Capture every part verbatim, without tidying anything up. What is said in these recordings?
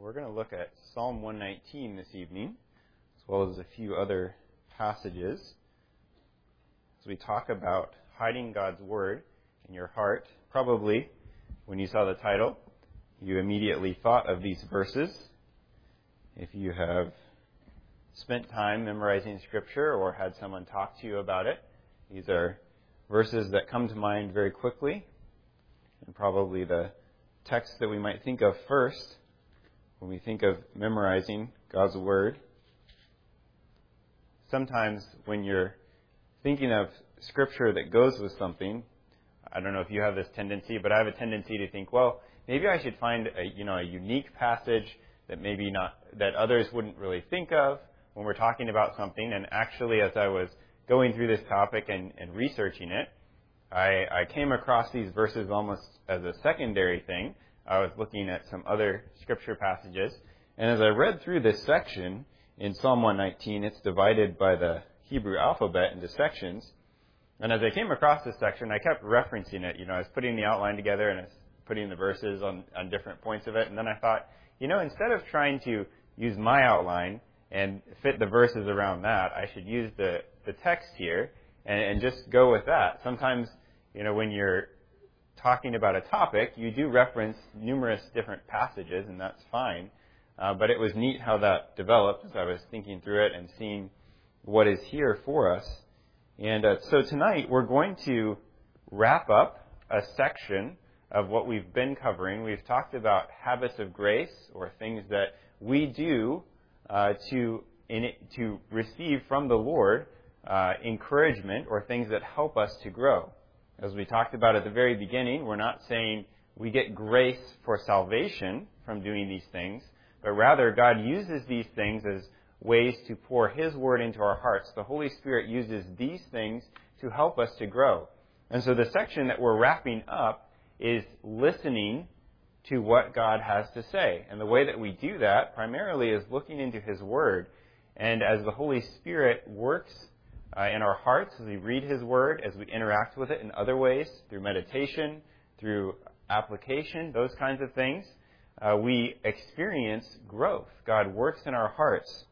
We're going to look at Psalm one nineteen this evening, as well as a few other passages. As we talk about hiding God's Word in your heart, probably when you saw the title, you immediately thought of these verses. If you have spent time memorizing Scripture or had someone talk to you about it, these are verses that come to mind very quickly, and probably the text that we might think of first when we think of memorizing God's Word. Sometimes when you're thinking of Scripture that goes with something, I don't know if you have this tendency, but I have a tendency to think, well, maybe I should find a, you know, a unique passage that maybe not, that others wouldn't really think of when we're talking about something. And actually, as I was going through this topic and, and researching it, I, I came across these verses almost as a secondary thing. I was looking at some other Scripture passages, and as I read through this section in Psalm one nineteen, it's divided by the Hebrew alphabet into sections. And as I came across this section, I kept referencing it. You know, I was putting the outline together and I was putting the verses on, on different points of it. And then I thought, you know, instead of trying to use my outline and fit the verses around that, I should use the, the text here and, and just go with that. Sometimes, you know, when you're talking about a topic, you do reference numerous different passages, and that's fine. Uh, but it was neat how that developed as I was thinking through it and seeing what is here for us. And uh, so tonight we're going to wrap up a section of what we've been covering. We've talked about habits of grace, or things that we do uh, to in it, to receive from the Lord uh, encouragement, or things that help us to grow. As we talked about at the very beginning, we're not saying we get grace for salvation from doing these things, but rather God uses these things as ways to pour His Word into our hearts. The Holy Spirit uses these things to help us to grow. And so the section that we're wrapping up is listening to what God has to say. And the way that we do that primarily is looking into His Word. And as the Holy Spirit works uh, in our hearts, as we read His Word, as we interact with it in other ways, through meditation, through application, those kinds of things, uh, we experience growth. God works in our hearts.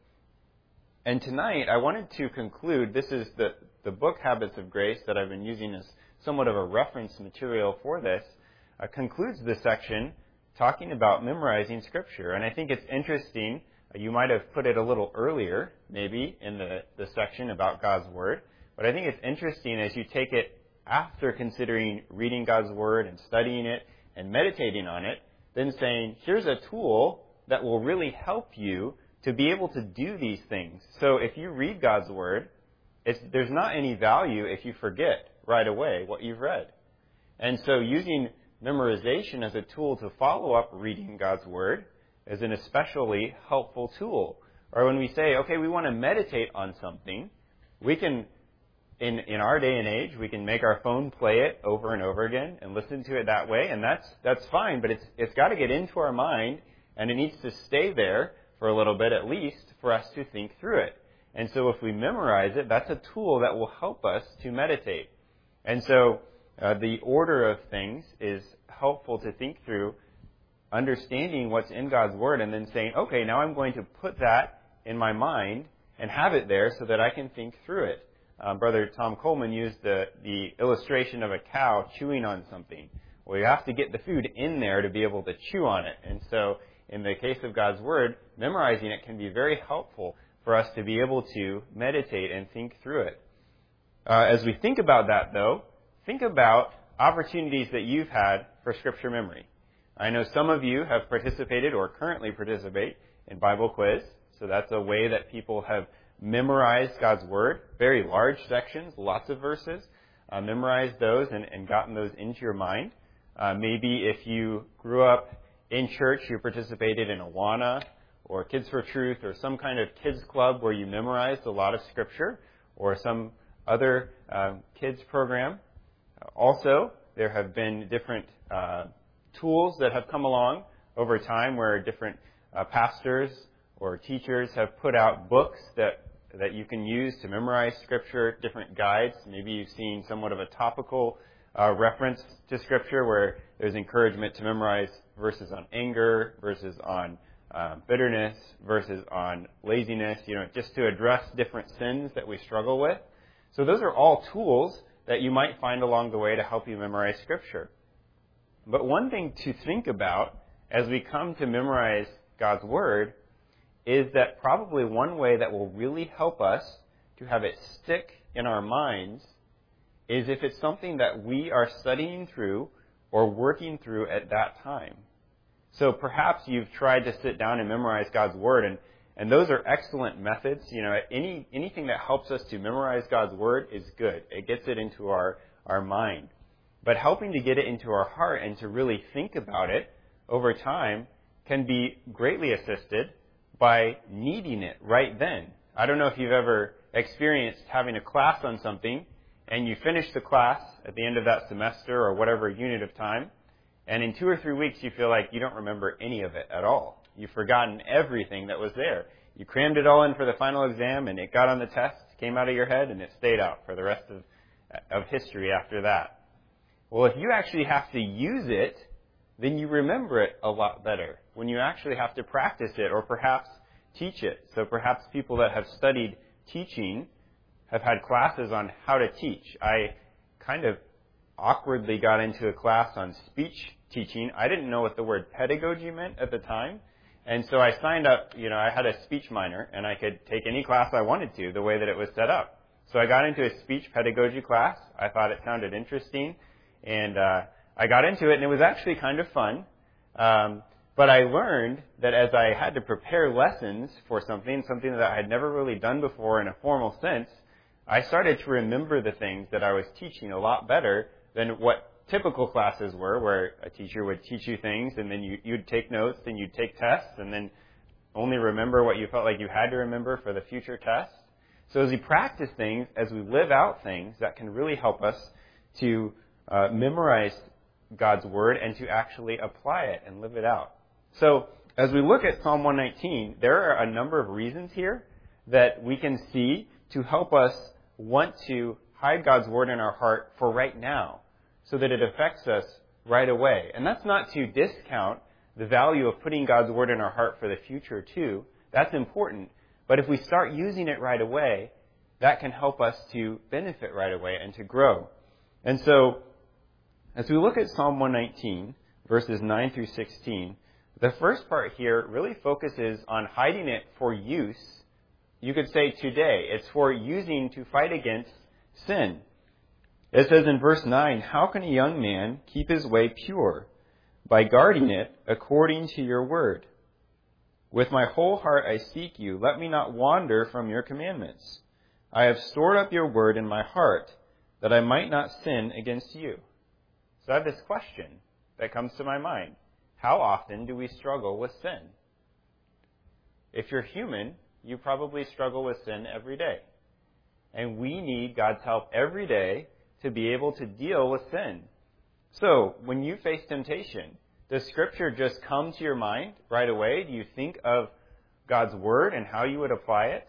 And tonight, I wanted to conclude, this is the, the book Habits of Grace that I've been using as somewhat of a reference material for this, uh, concludes this section talking about memorizing Scripture. And I think it's interesting, uh, you might have put it a little earlier, maybe, in the, the section about God's Word, but I think it's interesting as you take it after considering reading God's Word and studying it and meditating on it, then saying, here's a tool that will really help you to be able to do these things. So if you read God's Word, it's, there's not any value if you forget right away what you've read. And so using memorization as a tool to follow up reading God's Word is an especially helpful tool. Or when we say, okay, we want to meditate on something, we can, in, in our day and age, we can make our phone play it over and over again and listen to it that way, and that's that's fine, but it's it's got to get into our mind, and it needs to stay there for a little bit at least for us to think through it. And so if we memorize it, that's a tool that will help us to meditate. And so uh, the order of things is helpful to think through, understanding what's in God's Word, and then saying, okay, now I'm going to put that in my mind and have it there so that I can think through it. Uh, Brother Tom Coleman used the, the illustration of a cow chewing on something. Well, you have to get the food in there to be able to chew on it. And so in the case of God's Word, memorizing it can be very helpful for us to be able to meditate and think through it. Uh, as we think about that, though, think about opportunities that you've had for Scripture memory. I know some of you have participated or currently participate in Bible quiz, so that's a way that people have memorized God's Word, very large sections, lots of verses, uh, memorized those and, and gotten those into your mind. Uh, maybe if you grew up in church, you participated in Awana or Kids for Truth or some kind of kids club where you memorized a lot of Scripture, or some other uh, kids program. Also, there have been different uh, tools that have come along over time where different uh, pastors or teachers have put out books that that you can use to memorize Scripture, different guides. Maybe you've seen somewhat of a topical uh, reference to Scripture where there's encouragement to memorize verses on anger, verses on uh, bitterness versus on laziness, you know, just to address different sins that we struggle with. So those are all tools that you might find along the way to help you memorize Scripture. But one thing to think about as we come to memorize God's Word is that probably one way that will really help us to have it stick in our minds is if it's something that we are studying through or working through at that time. So perhaps you've tried to sit down and memorize God's Word, and, and those are excellent methods. You know, any anything that helps us to memorize God's Word is good. It gets it into our, our mind. But helping to get it into our heart and to really think about it over time can be greatly assisted by needing it right then. I don't know if you've ever experienced having a class on something and you finish the class at the end of that semester or whatever unit of time, and in two or three weeks you feel like you don't remember any of it at all. You've forgotten everything that was there. You crammed it all in for the final exam and it got on the test, came out of your head, and it stayed out for the rest of, of history after that. Well, if you actually have to use it, then you remember it a lot better when you actually have to practice it or perhaps teach it. So perhaps people that have studied teaching have had classes on how to teach. I kind of awkwardly got into a class on speech teaching. I didn't know what the word pedagogy meant at the time. And so I signed up, you know, I had a speech minor and I could take any class I wanted to the way that it was set up. So I got into a speech pedagogy class. I thought it sounded interesting. And uh, I got into it and it was actually kind of fun. Um, but I learned that as I had to prepare lessons for something, something that I had never really done before in a formal sense, I started to remember the things that I was teaching a lot better than what typical classes were, where a teacher would teach you things and then you, you'd take notes and you'd take tests and then only remember what you felt like you had to remember for the future tests. So as we practice things, as we live out things, that can really help us to uh, memorize God's Word and to actually apply it and live it out. So as we look at Psalm one nineteen, there are a number of reasons here that we can see to help us want to hide God's Word in our heart for right now so that it affects us right away. And that's not to discount the value of putting God's Word in our heart for the future too. That's important. But if we start using it right away, that can help us to benefit right away and to grow. And so as we look at Psalm one nineteen, verses nine through sixteen, the first part here really focuses on hiding it for use. You could say today. It's for using to fight against sin. It says in verse nine, "How can a young man keep his way pure? By guarding it according to your word. With my whole heart I seek you. Let me not wander from your commandments. I have stored up your word in my heart, that I might not sin against you." So I have this question that comes to my mind. How often do we struggle with sin? If you're human, you probably struggle with sin every day. And we need God's help every day to be able to deal with sin. So, when you face temptation, does Scripture just come to your mind right away? Do you think of God's Word and how you would apply it?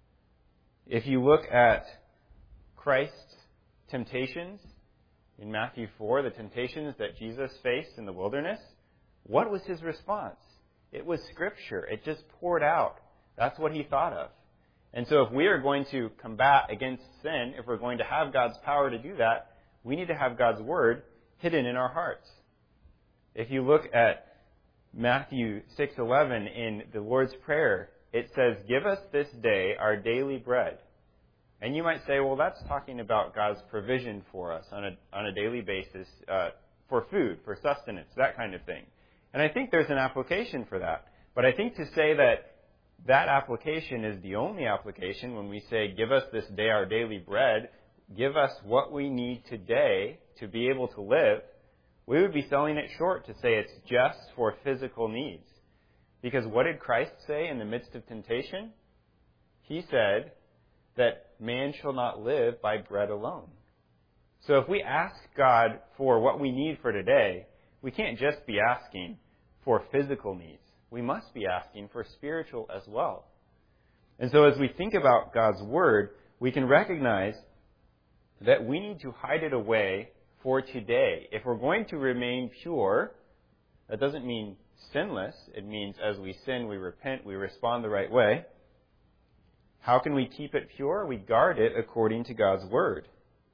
If you look at Christ's temptations in Matthew four, the temptations that Jesus faced in the wilderness, what was his response? It was Scripture. It just poured out. That's what he thought of. And so if we are going to combat against sin, if we're going to have God's power to do that, we need to have God's Word hidden in our hearts. If you look at Matthew six eleven in the Lord's Prayer, it says, "Give us this day our daily bread." And you might say, well, that's talking about God's provision for us on a, on a daily basis uh, for food, for sustenance, that kind of thing. And I think there's an application for that. But I think to say that that application is the only application when we say, "Give us this day our daily bread," give us what we need today to be able to live, we would be selling it short to say it's just for physical needs. Because what did Christ say in the midst of temptation? He said that man shall not live by bread alone. So if we ask God for what we need for today, we can't just be asking for physical needs. We must be asking for spiritual as well. And so as we think about God's Word, we can recognize that we need to hide it away for today. If we're going to remain pure, that doesn't mean sinless. It means as we sin, we repent, we respond the right way. How can we keep it pure? We guard it according to God's word.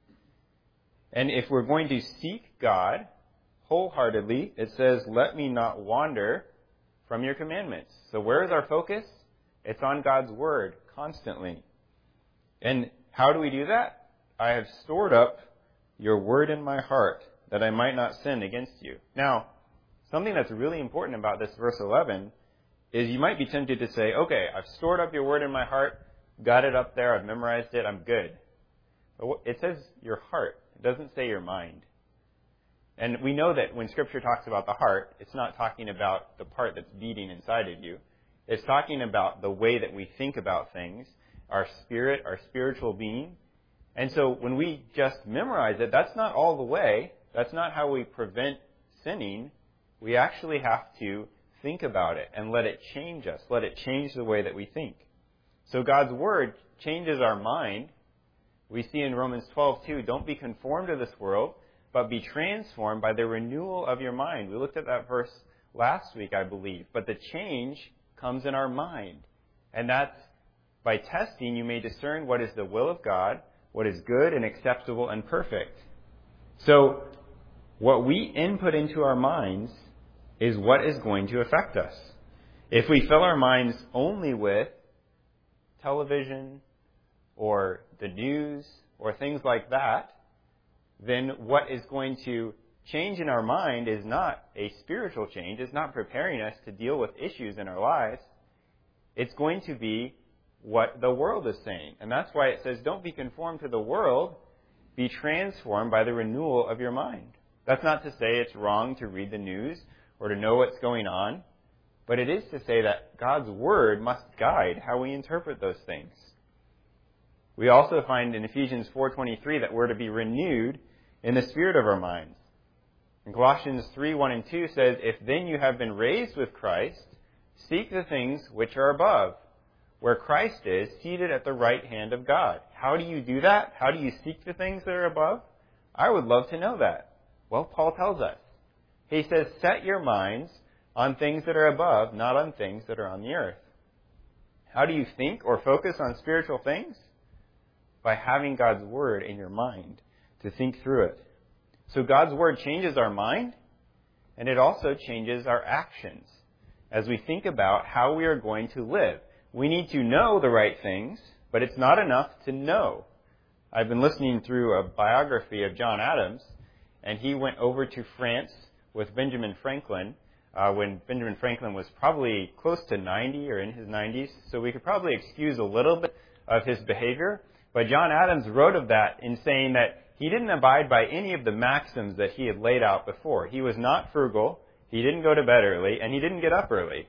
And if we're going to seek God wholeheartedly, it says, let me not wander from your commandments. So where is our focus? It's on God's word constantly. And how do we do that? I have stored up your word in my heart that I might not sin against you. Now, something that's really important about this verse eleven is you might be tempted to say, okay, I've stored up your word in my heart, got it up there, I've memorized it, I'm good. But it says your heart. It doesn't say your mind. And we know that when Scripture talks about the heart, it's not talking about the part that's beating inside of you. It's talking about the way that we think about things, our spirit, our spiritual being. And so when we just memorize it, that's not all the way. That's not how we prevent sinning. We actually have to think about it and let it change us. Let it change the way that we think. So God's Word changes our mind. We see in Romans twelve two, don't be conformed to this world, but be transformed by the renewal of your mind. We looked at that verse last week, I believe. But the change comes in our mind. And that's by testing, you may discern what is the will of God, what is good and acceptable and perfect. So what we input into our minds is what is going to affect us. If we fill our minds only with television or the news or things like that, then what is going to change in our mind is not a spiritual change. It's not preparing us to deal with issues in our lives. It's going to be what the world is saying. And that's why it says, don't be conformed to the world, be transformed by the renewal of your mind. That's not to say it's wrong to read the news or to know what's going on, but it is to say that God's Word must guide how we interpret those things. We also find in Ephesians four twenty-three that we're to be renewed in the spirit of our minds. And Colossians three one and two says, if then you have been raised with Christ, seek the things which are above, where Christ is, seated at the right hand of God. How do you do that? How do you seek the things that are above? I would love to know that. Well, Paul tells us. He says, set your minds on things that are above, not on things that are on the earth. How do you think or focus on spiritual things? By having God's Word in your mind to think through it. So God's Word changes our mind, and it also changes our actions as we think about how we are going to live. We need to know the right things, but it's not enough to know. I've been listening through a biography of John Adams, and he went over to France with Benjamin Franklin uh, when Benjamin Franklin was probably close to ninety or in his nineties, so we could probably excuse a little bit of his behavior. But John Adams wrote of that in saying that he didn't abide by any of the maxims that he had laid out before. He was not frugal, he didn't go to bed early, and he didn't get up early.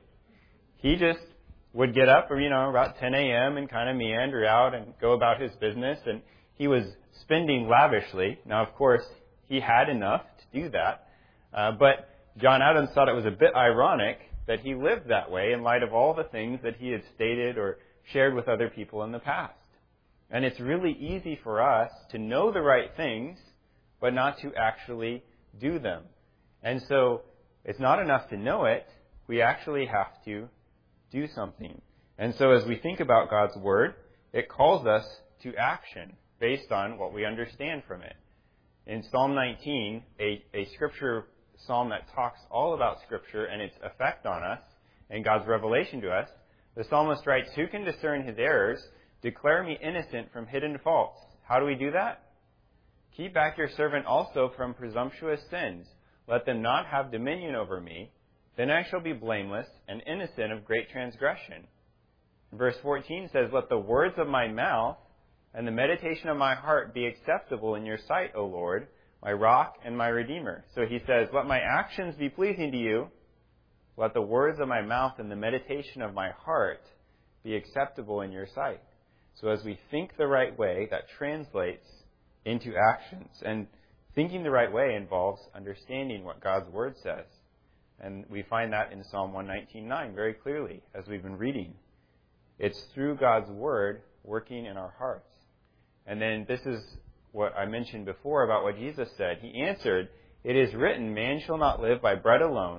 He just would get up, you know, about ten a.m. and kind of meander out and go about his business. And he was spending lavishly. Now, of course, he had enough to do that. Uh, but John Adams thought it was a bit ironic that he lived that way in light of all the things that he had stated or shared with other people in the past. And it's really easy for us to know the right things, but not to actually do them. And so it's not enough to know it. We actually have to do something. And so as we think about God's Word, it calls us to action based on what we understand from it. In Psalm nineteen, a, a scripture psalm that talks all about Scripture and its effect on us and God's revelation to us, the psalmist writes, who can discern his errors? Declare me innocent from hidden faults. How do we do that? Keep back your servant also from presumptuous sins. Let them not have dominion over me. Then I shall be blameless and innocent of great transgression. Verse fourteen says, let the words of my mouth and the meditation of my heart be acceptable in your sight, O Lord, my rock and my redeemer. So he says, let my actions be pleasing to you. Let the words of my mouth and the meditation of my heart be acceptable in your sight. So as we think the right way, that translates into actions. And thinking the right way involves understanding what God's Word says. And we find that in Psalm one nineteen nine very clearly as we've been reading. It's through God's Word working in our hearts. And then this is what I mentioned before about what Jesus said. He answered, it is written, man shall not live by bread alone,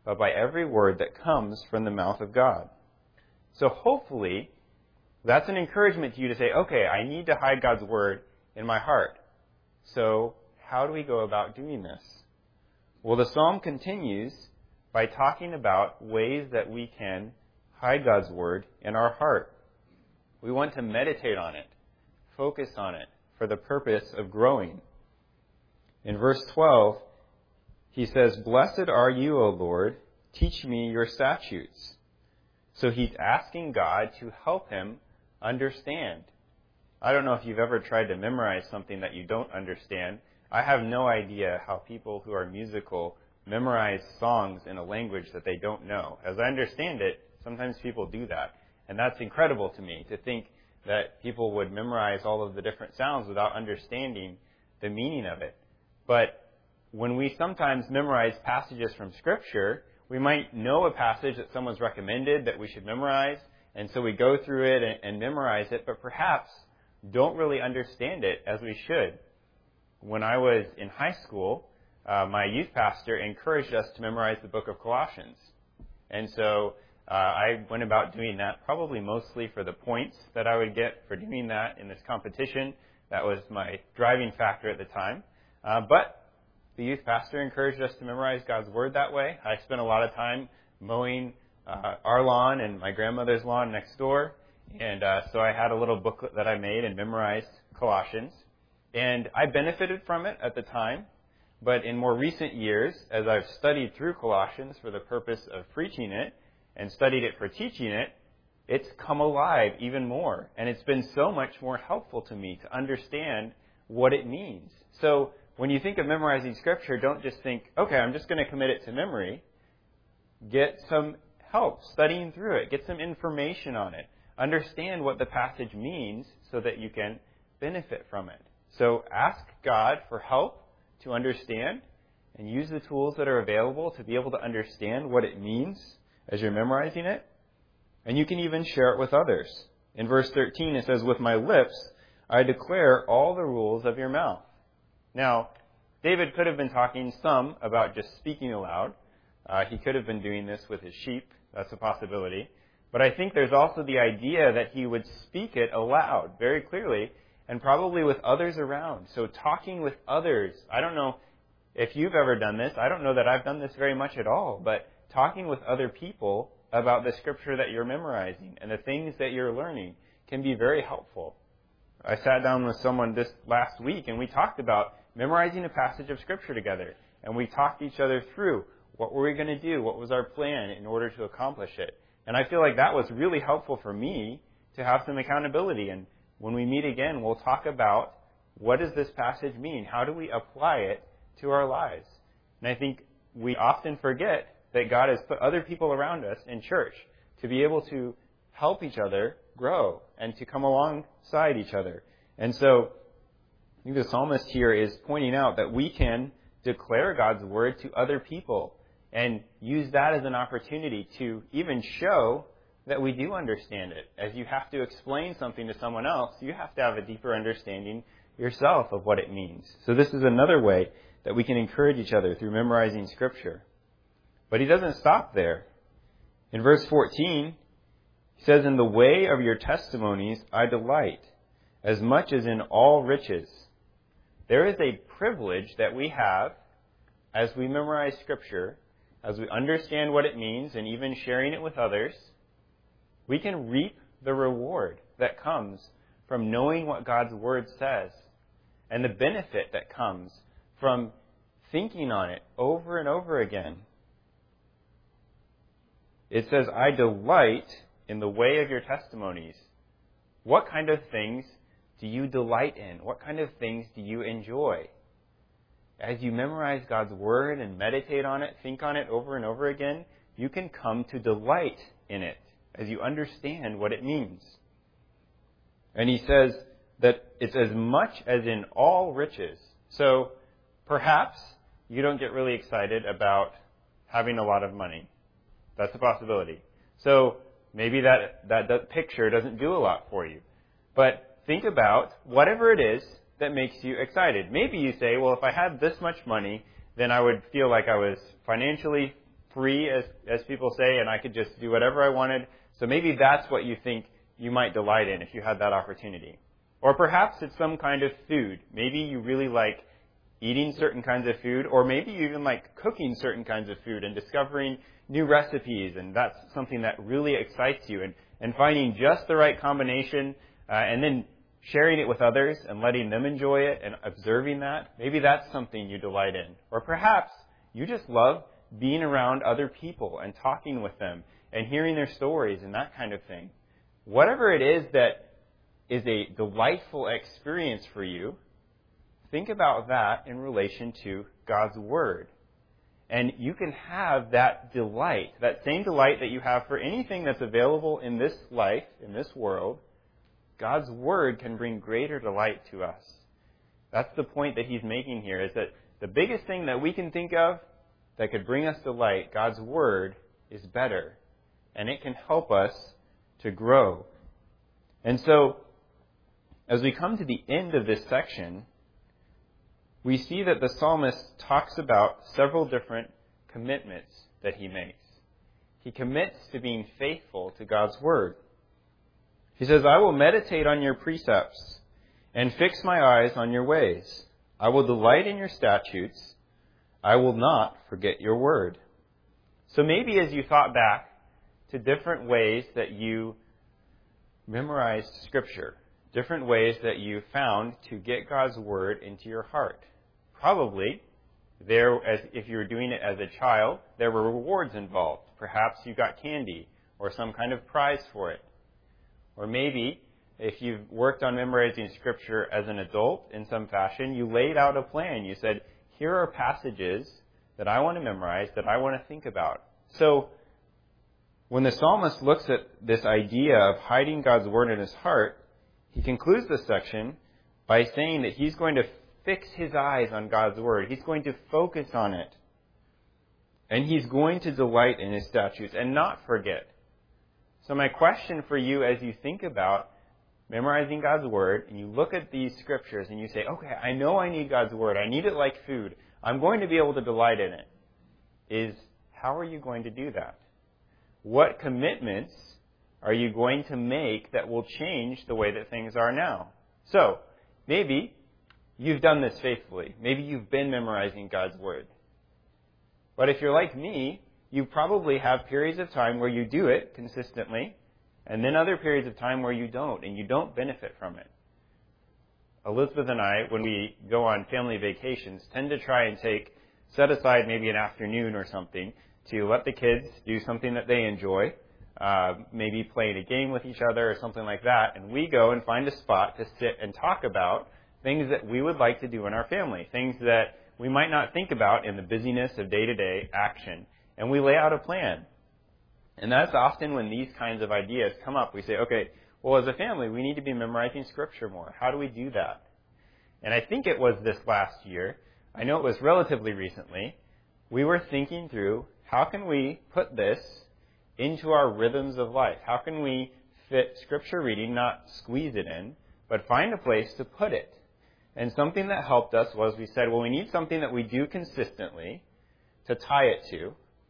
but by every word that comes from the mouth of God. So hopefully, that's an encouragement to you to say, okay, I need to hide God's word in my heart. So how do we go about doing this? Well, the psalm continues by talking about ways that we can hide God's word in our heart. We want to meditate on it, focus on it, for the purpose of growing. In verse twelve, he says, "Blessed are you, O Lord, teach me your statutes." So he's asking God to help him understand. I don't know if you've ever tried to memorize something that you don't understand. I have no idea how people who are musical memorize songs in a language that they don't know. As I understand it, sometimes people do that. And that's incredible to me, to think that people would memorize all of the different sounds without understanding the meaning of it. But when we sometimes memorize passages from Scripture, we might know a passage that someone's recommended that we should memorize, and so we go through it and, and memorize it, but perhaps don't really understand it as we should. When I was in high school, uh, my youth pastor encouraged us to memorize the book of Colossians. And so uh, I went about doing that probably mostly for the points that I would get for doing that in this competition. That was my driving factor at the time. Uh, but the youth pastor encouraged us to memorize God's word that way. I spent a lot of time mowing uh, our lawn and my grandmother's lawn next door. And uh, so I had a little booklet that I made and memorized Colossians. And I benefited from it at the time. But in more recent years, as I've studied through Colossians for the purpose of preaching it and studied it for teaching it, it's come alive even more. And it's been so much more helpful to me to understand what it means. So when you think of memorizing Scripture, don't just think, okay, I'm just going to commit it to memory. Get some help studying through it. Get some information on it. Understand what the passage means so that you can benefit from it. So ask God for help to understand and use the tools that are available to be able to understand what it means as you're memorizing it. And you can even share it with others. In verse thirteen, it says, "With my lips I declare all the rules of your mouth." Now, David could have been talking some about just speaking aloud. Uh, he could have been doing this with his sheep. That's a possibility. But I think there's also the idea that he would speak it aloud very clearly and probably with others around. So talking with others. I don't know if you've ever done this. I don't know that I've done this very much at all. But talking with other people about the Scripture that you're memorizing and the things that you're learning can be very helpful. I sat down with someone this last week and we talked about memorizing a passage of Scripture together. And we talked each other through what were we going to do, what was our plan in order to accomplish it. And I feel like that was really helpful for me to have some accountability. And when we meet again, we'll talk about what does this passage mean? How do we apply it to our lives? And I think we often forget that God has put other people around us in church to be able to help each other grow and to come alongside each other. And so I think the psalmist here is pointing out that we can declare God's word to other people and use that as an opportunity to even show that we do understand it. As you have to explain something to someone else, you have to have a deeper understanding yourself of what it means. So this is another way that we can encourage each other through memorizing Scripture. But he doesn't stop there. In verse fourteen, he says, "In the way of your testimonies I delight, as much as in all riches." There is a privilege that we have as we memorize Scripture, as we understand what it means and even sharing it with others. We can reap the reward that comes from knowing what God's Word says and the benefit that comes from thinking on it over and over again. It says, "I delight in the way of your testimonies." What kind of things do you delight in? What kind of things do you enjoy? As you memorize God's Word and meditate on it, think on it over and over again, you can come to delight in it as you understand what it means. And he says that it's as much as in all riches. So perhaps you don't get really excited about having a lot of money. That's a possibility. So maybe that, that, that picture doesn't do a lot for you. But think about whatever it is that makes you excited. Maybe you say, well, if I had this much money, then I would feel like I was financially free, as, as people say, and I could just do whatever I wanted. So maybe that's what you think you might delight in if you had that opportunity. Or perhaps it's some kind of food. Maybe you really like eating certain kinds of food, or maybe you even like cooking certain kinds of food and discovering new recipes, and that's something that really excites you, and, and finding just the right combination, uh, and then sharing it with others and letting them enjoy it and observing that. Maybe that's something you delight in. Or perhaps you just love being around other people and talking with them and hearing their stories and that kind of thing. Whatever it is that is a delightful experience for you, think about that in relation to God's Word. And you can have that delight, that same delight that you have for anything that's available in this life, in this world. God's Word can bring greater delight to us. That's the point that he's making here, is that the biggest thing that we can think of that could bring us delight, God's Word, is better. And it can help us to grow. And so, as we come to the end of this section, we see that the psalmist talks about several different commitments that he makes. He commits to being faithful to God's Word. He says, I will meditate on your precepts and fix my eyes on your ways. I will delight in your statutes. I will not forget your word. So maybe as you thought back to different ways that you memorized Scripture, different ways that you found to get God's Word into your heart. Probably, there, as if you were doing it as a child, there were rewards involved. Perhaps you got candy or some kind of prize for it. Or maybe, if you've worked on memorizing Scripture as an adult in some fashion, you laid out a plan. You said, here are passages that I want to memorize, that I want to think about. So, when the psalmist looks at this idea of hiding God's Word in his heart, he concludes this section by saying that he's going to fix his eyes on God's Word. He's going to focus on it. And he's going to delight in his statutes and not forget. So my question for you as you think about memorizing God's Word, and you look at these Scriptures and you say, okay, I know I need God's Word. I need it like food. I'm going to be able to delight in it. Is, how are you going to do that? What commitments are you going to make that will change the way that things are now? So, maybe you've done this faithfully. Maybe you've been memorizing God's Word. But if you're like me, you probably have periods of time where you do it consistently, and then other periods of time where you don't, and you don't benefit from it. Elizabeth and I, when we go on family vacations, tend to try and take, set aside maybe an afternoon or something to let the kids do something that they enjoy, uh, maybe playing a game with each other or something like that, and we go and find a spot to sit and talk about things that we would like to do in our family, things that we might not think about in the busyness of day-to-day action. And we lay out a plan. And that's often when these kinds of ideas come up. We say, okay, well, as a family, we need to be memorizing Scripture more. How do we do that? And I think it was this last year, I know it was relatively recently, we were thinking through, how can we put this into our rhythms of life? How can we fit Scripture reading, not squeeze it in, but find a place to put it? And something that helped us was we said, well, we need something that we do consistently to tie it to.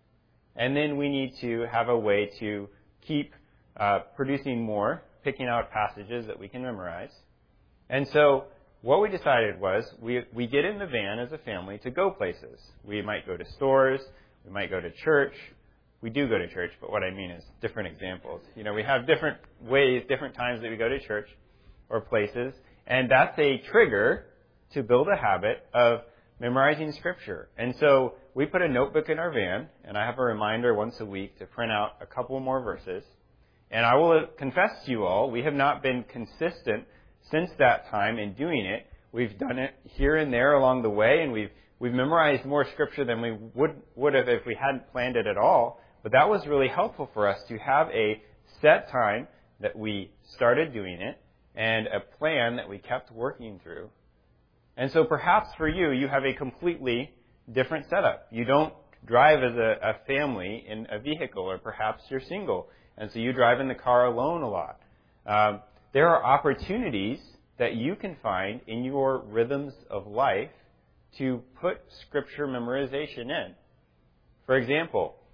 And then we need to have a way to keep uh, producing more, picking out passages that we can memorize. And so what we decided was we we get in the van as a family to go places. We might go to stores. We might go to church. We do go to church, but what I mean is different examples. You know, we have different ways, different times that we go to church or places. And that's a trigger to build a habit of memorizing Scripture. And so we put a notebook in our van, and I have a reminder once a week to print out a couple more verses. And I will confess to you all, we have not been consistent since that time in doing it. We've done it here and there along the way, and we've we've memorized more Scripture than we would would have if we hadn't planned it at all. But that was really helpful for us to have a set time that we started doing it, and a plan that we kept working through. And so perhaps for you, you have a completely different setup. You don't drive as a, a family in a vehicle, or perhaps you're single, and so you drive in the car alone a lot. Um, there are opportunities that you can find in your rhythms of life to put Scripture memorization in. For example,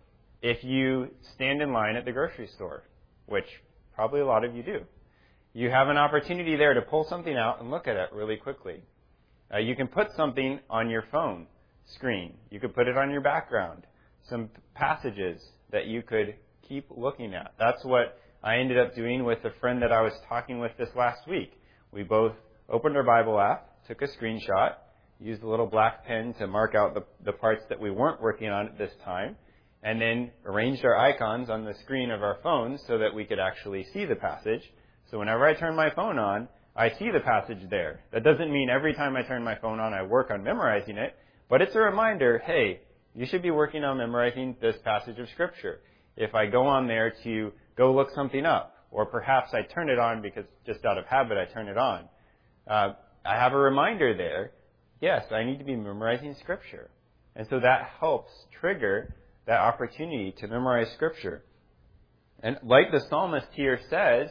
if you stand in line at the grocery store, which probably a lot of you do. You have an opportunity there to pull something out and look at it really quickly. Uh, you can put something on your phone screen. You could put it on your background. Some passages that you could keep looking at. That's what I ended up doing with a friend that I was talking with this last week. We both opened our Bible app, took a screenshot, used a little black pen to mark out the, the parts that we weren't working on at this time, and then arranged our icons on the screen of our phones so that we could actually see the passage. So whenever I turn my phone on, I see the passage there. That doesn't mean every time I turn my phone on, I work on memorizing it, but it's a reminder, hey, you should be working on memorizing this passage of Scripture. If I go on there to go look something up, or perhaps I turn it on because just out of habit I turn it on, uh, I have a reminder there, yes, I need to be memorizing Scripture. And so that helps trigger that opportunity to memorize Scripture. And like the psalmist here says,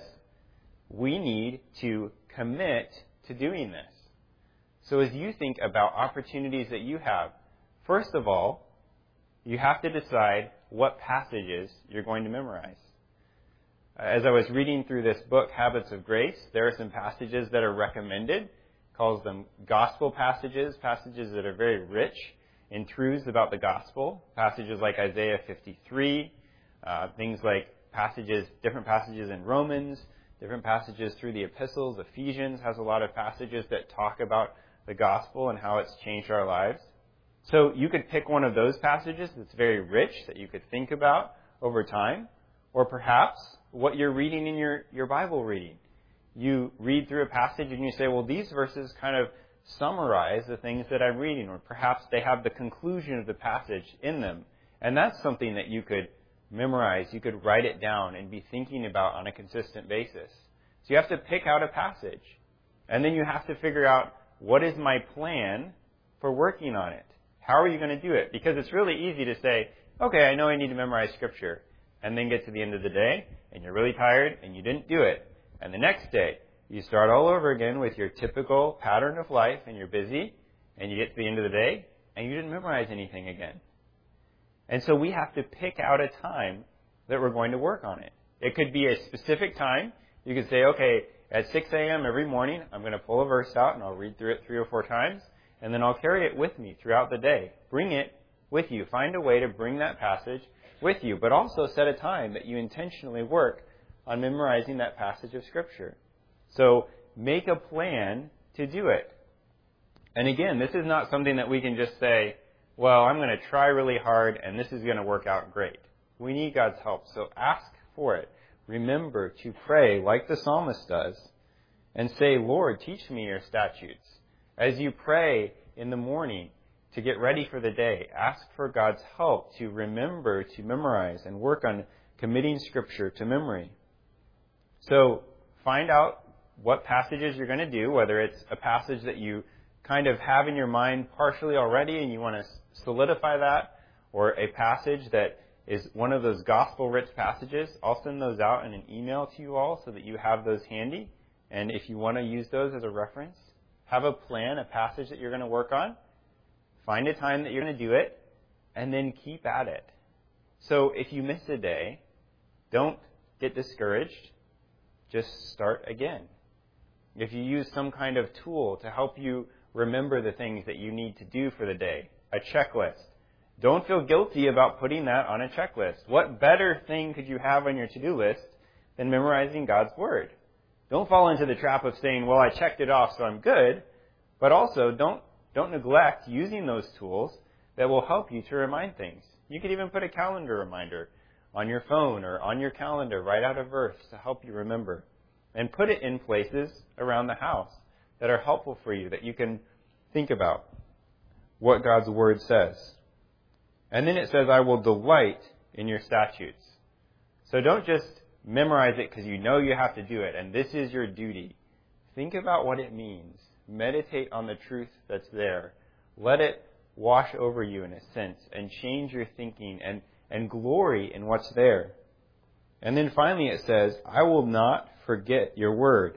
we need to commit to doing this. So as you think about opportunities that you have, first of all, you have to decide what passages you're going to memorize. As I was reading through this book, Habits of Grace, there are some passages that are recommended. Calls them gospel passages, passages that are very rich in truths about the gospel. Passages like Isaiah fifty-three, uh, things like passages, different passages in Romans, different passages through the epistles. Ephesians has a lot of passages that talk about the gospel and how it's changed our lives. So you could pick one of those passages that's very rich that you could think about over time, or perhaps what you're reading in your, your Bible reading. You read through a passage and you say, well, these verses kind of summarize the things that I'm reading, or perhaps they have the conclusion of the passage in them. And that's something that you could memorize, you could write it down and be thinking about on a consistent basis. So you have to pick out a passage. And then you have to figure out, what is my plan for working on it? How are you going to do it? Because it's really easy to say, okay, I know I need to memorize Scripture, and then get to the end of the day, and you're really tired, and you didn't do it. And the next day, you start all over again with your typical pattern of life, and you're busy, and you get to the end of the day, and you didn't memorize anything again. And so we have to pick out a time that we're going to work on it. It could be a specific time. You could say, okay, at six a.m. every morning, I'm going to pull a verse out, and I'll read through it three or four times, and then I'll carry it with me throughout the day. Bring it with you. Find a way to bring that passage with you, but also set a time that you intentionally work on memorizing that passage of Scripture. So make a plan to do it. And again, this is not something that we can just say, well, I'm going to try really hard and this is going to work out great. We need God's help, so ask for it. Remember to pray like the psalmist does and say, Lord, teach me your statutes. As you pray in the morning to get ready for the day, ask for God's help to remember, to memorize, and work on committing Scripture to memory. So find out what passages you're going to do, whether it's a passage that you kind of have in your mind partially already and you want to solidify that, or a passage that is one of those gospel-rich passages. I'll send those out in an email to you all so that you have those handy. And if you want to use those as a reference, have a plan, a passage that you're going to work on. Find a time that you're going to do it, and then keep at it. So if you miss a day, don't get discouraged. Just start again. If you use some kind of tool to help you remember the things that you need to do for the day, a checklist, don't feel guilty about putting that on a checklist. What better thing could you have on your to-do list than memorizing God's Word? Don't fall into the trap of saying, well, I checked it off, so I'm good. But also, don't don't neglect using those tools that will help you to remind things. You could even put a calendar reminder on your phone or on your calendar. Write out a verse to help you remember. And put it in places around the house that are helpful for you, that you can think about what God's Word says. And then it says, I will delight in your statutes. So don't just memorize it because you know you have to do it, and this is your duty. Think about what it means. Meditate on the truth that's there. Let it wash over you in a sense and change your thinking and, and glory in what's there. And then finally it says, I will not forget your word.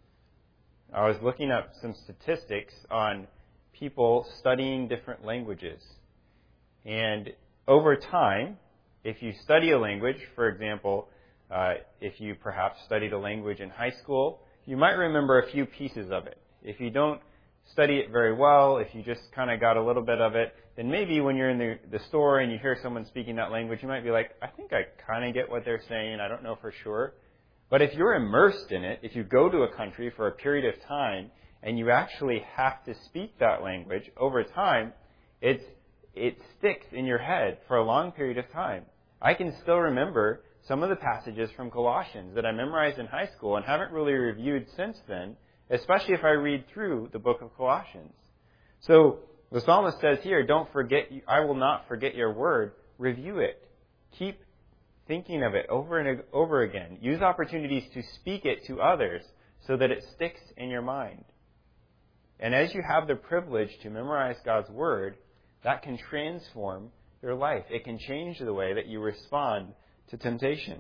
I was looking up some statistics on people studying different languages. And over time, if you study a language, for example, uh, if you perhaps studied a language in high school, you might remember a few pieces of it. If you don't study it very well, if you just kind of got a little bit of it, then maybe when you're in the, the store and you hear someone speaking that language, you might be like, I think I kind of get what they're saying. I don't know for sure. But if you're immersed in it, if you go to a country for a period of time and you actually have to speak that language over time, it's, it sticks in your head for a long period of time. I can still remember some of the passages from Colossians that I memorized in high school and haven't really reviewed since then, especially if I read through the book of Colossians. So the psalmist says here, don't forget, I will not forget your word. Review it. Keep thinking of it over and over again. Use opportunities to speak it to others so that it sticks in your mind. And as you have the privilege to memorize God's word, that can transform your life. It can change the way that you respond to temptation.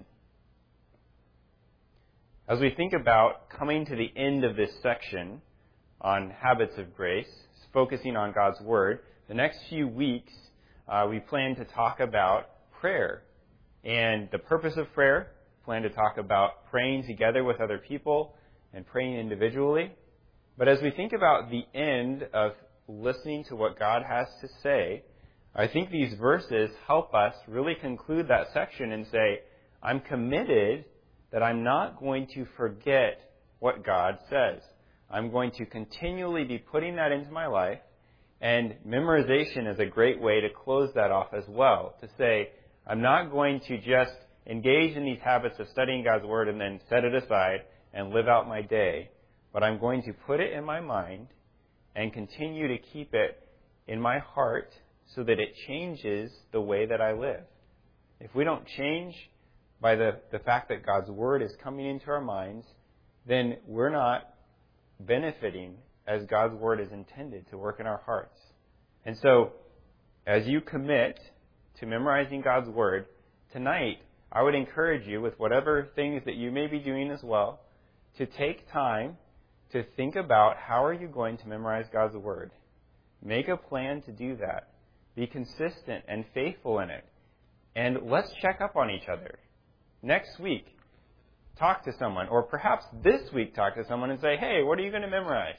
As we think about coming to the end of this section on habits of grace, focusing on God's word, the next few weeks uh, we plan to talk about prayer and the purpose of prayer. Plan to talk about praying together with other people and praying individually. But as we think about the end of listening to what God has to say, I think these verses help us really conclude that section and say, I'm committed that I'm not going to forget what God says. I'm going to continually be putting that into my life, and memorization is a great way to close that off as well, to say, I'm not going to just engage in these habits of studying God's word and then set it aside and live out my day, but I'm going to put it in my mind and continue to keep it in my heart so that it changes the way that I live. If we don't change by the, the fact that God's word is coming into our minds, then we're not benefiting as God's word is intended to work in our hearts. And so, as you commit to memorizing God's word, tonight, I would encourage you, with whatever things that you may be doing as well, to take time to think about how are you going to memorize God's word. Make a plan to do that. Be consistent and faithful in it. And let's check up on each other. Next week, talk to someone, or perhaps this week talk to someone and say, hey, what are you going to memorize?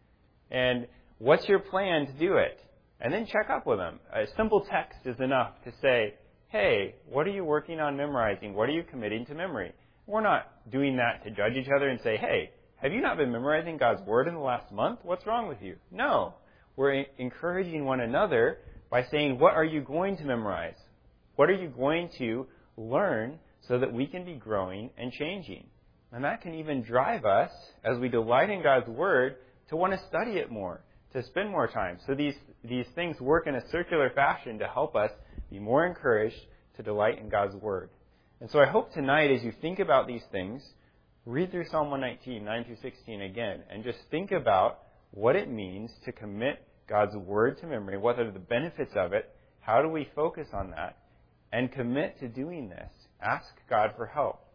And what's your plan to do it? And then check up with them. A simple text is enough to say, hey, what are you working on memorizing? What are you committing to memory? We're not doing that to judge each other and say, hey, have you not been memorizing God's word in the last month? What's wrong with you? No. We're encouraging one another by saying, what are you going to memorize? What are you going to learn so that we can be growing and changing? And that can even drive us, as we delight in God's word, to want to study it more, to spend more time. So these, these things work in a circular fashion to help us be more encouraged to delight in God's word. And so I hope tonight, as you think about these things, read through Psalm one nineteen, nine through sixteen again, and just think about what it means to commit God's word to memory. What are the benefits of it? How do we focus on that? And commit to doing this. Ask God for help.